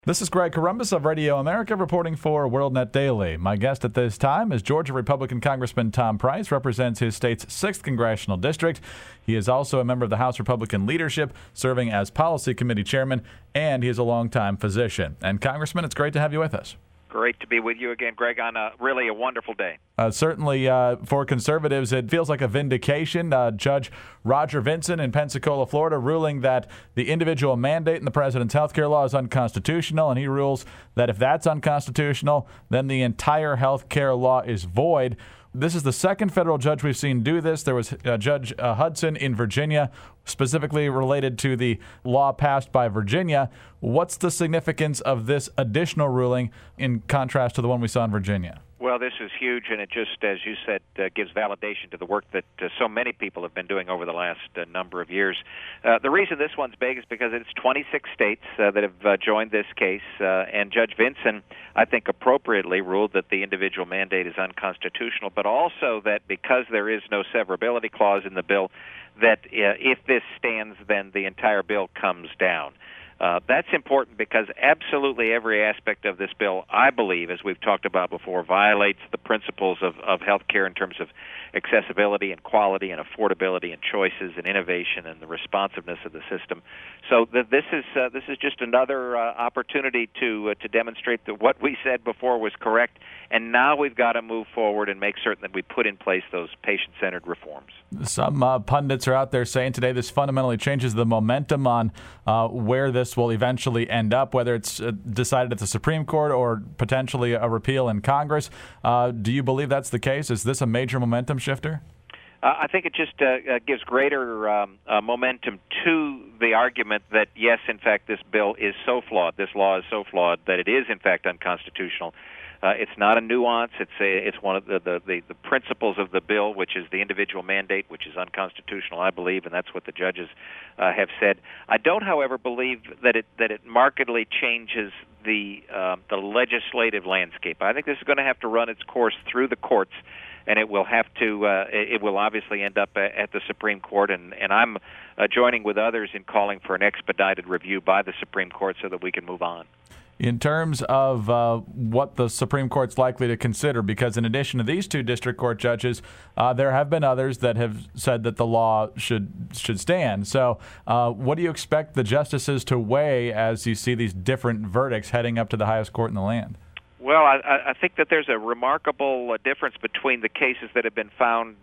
This is Greg Corombos of Radio America reporting for WorldNet Daily. My guest at this time is Georgia Republican Congressman Tom Price, represents his state's 6th Congressional District. He is also a member of the House Republican leadership, serving as Policy Committee Chairman, and he is a longtime physician. And Congressman, it's great to have you with us. Great to be with you again, Greg, on really a wonderful day. Certainly, for conservatives, it feels like a vindication. Judge Roger Vinson in Pensacola, Florida, ruling that the individual mandate in the president's health care law is unconstitutional, and he rules that if that's unconstitutional, then the entire health care law is void. This is the second federal judge we've seen do this. There was Judge Hudson in Virginia, specifically related to the law passed by Virginia. What's the significance of this additional ruling in contrast to the one we saw in Virginia? Well, this is huge, and it just, as you said, gives validation to the work that so many people have been doing over the last number of years. The reason this one's big is because it's 26 states that have joined this case, and Judge Vinson, I think, appropriately ruled that the individual mandate is unconstitutional, but also that because there is no severability clause in the bill, that if this stands, then the entire bill comes down. That's important because absolutely every aspect of this bill, I believe, as we've talked about before, violates the principles of health care in terms of accessibility and quality and affordability and choices and innovation and the responsiveness of the system. So this is just another opportunity to demonstrate that what we said before was correct, and now we've got to move forward and make certain that we put in place those patient-centered reforms. Some pundits are out there saying today this fundamentally changes the momentum on where this will eventually end up, whether it's decided at the Supreme Court or potentially a repeal in Congress. Do you believe that's the case? Is this a major momentum shifter? I think it just gives greater momentum to the argument that, yes, in fact, this bill is so flawed, this law is so flawed that it is, in fact, unconstitutional. It's not a nuance. It's one of the principles of the bill, which is the individual mandate, which is unconstitutional, I believe, and that's what the judges have said. I don't, however, believe that it markedly changes the legislative landscape. I think this is going to have to run its course through the courts, and it will have to. It will obviously end up at the Supreme Court, and I'm joining with others in calling for an expedited review by the Supreme Court so that we can move on. In terms of what the Supreme Court's likely to consider, because in addition to these two district court judges, there have been others that have said that the law should stand. So what do you expect the justices to weigh as you see these different verdicts heading up to the highest court in the land? Well, I think that there's a remarkable difference between the cases that have been found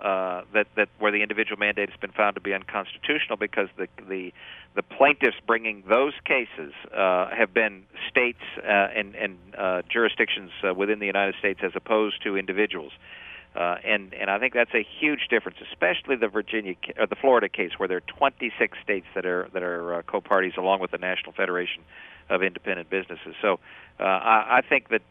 that where the individual mandate has been found to be unconstitutional, because the plaintiffs bringing those cases have been states and jurisdictions within the United States as opposed to individuals. And I think that's a huge difference, especially the Florida case, where there are 26 states that are co-parties along with the National Federation of Independent Businesses. So I think that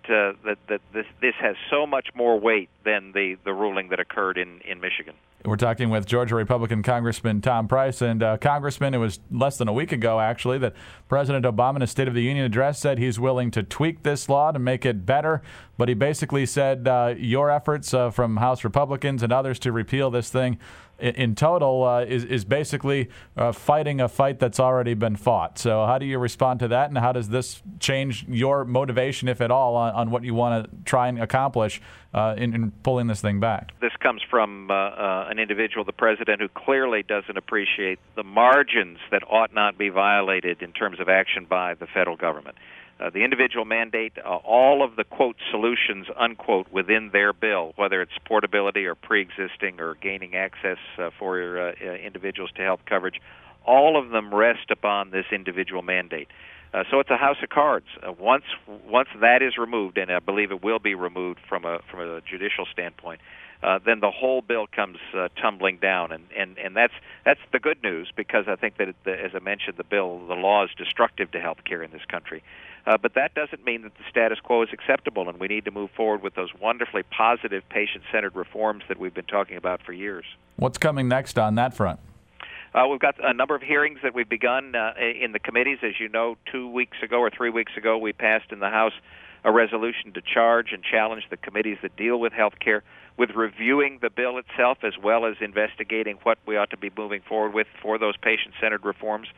this has so much more weight than the ruling that occurred in Michigan. We're talking with Georgia Republican Congressman Tom Price. And Congressman, it was less than a week ago, actually, that President Obama in his State of the Union address said he's willing to tweak this law to make it better. But he basically said your efforts from House Republicans and others to repeal this thing in total is basically fighting a fight that's already been fought. So how do you respond to that, and how does this change your motivation, if at all, on what you want to try and accomplish in pulling this thing back? This comes from an individual, the president, who clearly doesn't appreciate the margins that ought not be violated in terms of action by the federal government. The individual mandate, all of the, quote, solutions, unquote, within their bill, whether it's portability or pre-existing or gaining access for individuals to health coverage, all of them rest upon this individual mandate. So it's a house of cards. Once that is removed, and I believe it will be removed from a judicial standpoint, then the whole bill comes tumbling down, and that's the good news, because I think that as I mentioned, the law is destructive to health care in this country. But that doesn't mean that the status quo is acceptable, and we need to move forward with those wonderfully positive patient-centered reforms that we've been talking about for years. What's coming next on that front? We've got a number of hearings that we've begun in the committees. As you know, 2 weeks ago or 3 weeks ago, we passed in the House a resolution to charge and challenge the committees that deal with health care with reviewing the bill itself, as well as investigating what we ought to be moving forward with for those patient-centered reforms.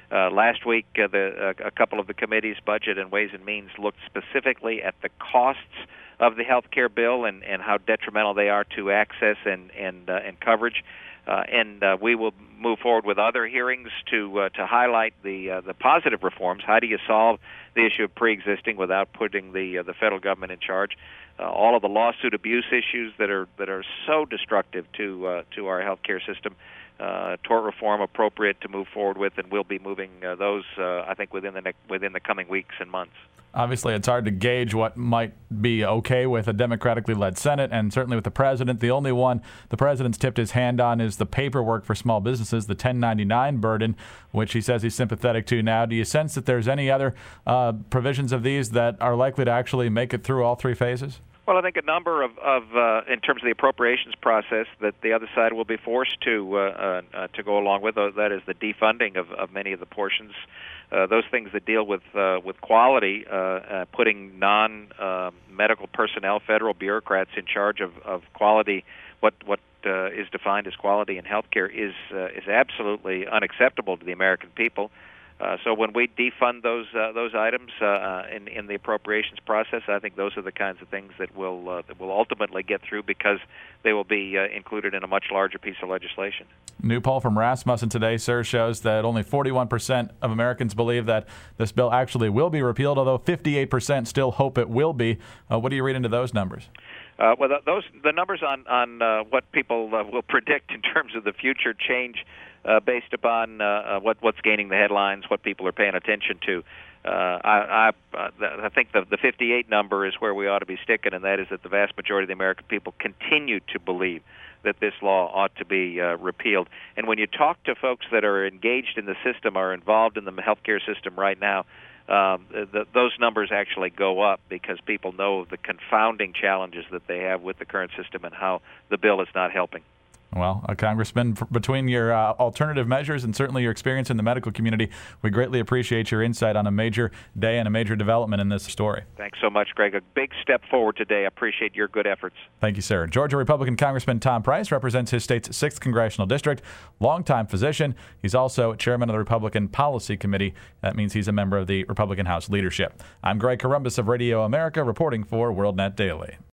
Last week, a couple of the committee's budget and Ways and Means looked specifically at the costs of the health care bill and how detrimental they are to access and coverage. And we will move forward with other hearings to highlight the positive reforms. How do you solve the issue of pre-existing without putting the federal government in charge? All of the lawsuit abuse issues that are so destructive to our health care system. Tort reform appropriate to move forward with, and we'll be moving those, I think, within the coming weeks and months. Obviously, it's hard to gauge what might be okay with a democratically led Senate, and certainly with the president. The only one the president's tipped his hand on is the paperwork for small businesses, the 1099 burden, which he says he's sympathetic to now. Do you sense that there's any other provisions of these that are likely to actually make it through all three phases? Well, I think a number of in terms of the appropriations process that the other side will be forced to go along with. That is the defunding of many of the portions. Those things that deal with quality, putting non-medical personnel, federal bureaucrats in charge of quality, what is defined as quality in healthcare is absolutely unacceptable to the American people. So when we defund those items in the appropriations process, I think those are the kinds of things that will ultimately get through because they will be included in a much larger piece of legislation. New poll from Rasmussen today, sir, shows that only 41% of Americans believe that this bill actually will be repealed, although 58% still hope it will be. What do you read into those numbers? Well, the numbers on what people will predict in terms of the future change based upon what's gaining the headlines, what people are paying attention to. I think the 58 number is where we ought to be sticking, and that is that the vast majority of the American people continue to believe that this law ought to be repealed. And when you talk to folks that are engaged in the system, are involved in the healthcare system right now, those numbers actually go up because people know the confounding challenges that they have with the current system and how the bill is not helping. Well, Congressman, between your alternative measures and certainly your experience in the medical community, we greatly appreciate your insight on a major day and a major development in this story. Thanks so much, Greg. A big step forward today. I appreciate your good efforts. Thank you, sir. Georgia Republican Congressman Tom Price represents his state's 6th Congressional District, longtime physician. He's also chairman of the Republican Policy Committee. That means he's a member of the Republican House leadership. I'm Greg Corombos of Radio America, reporting for WorldNet Daily.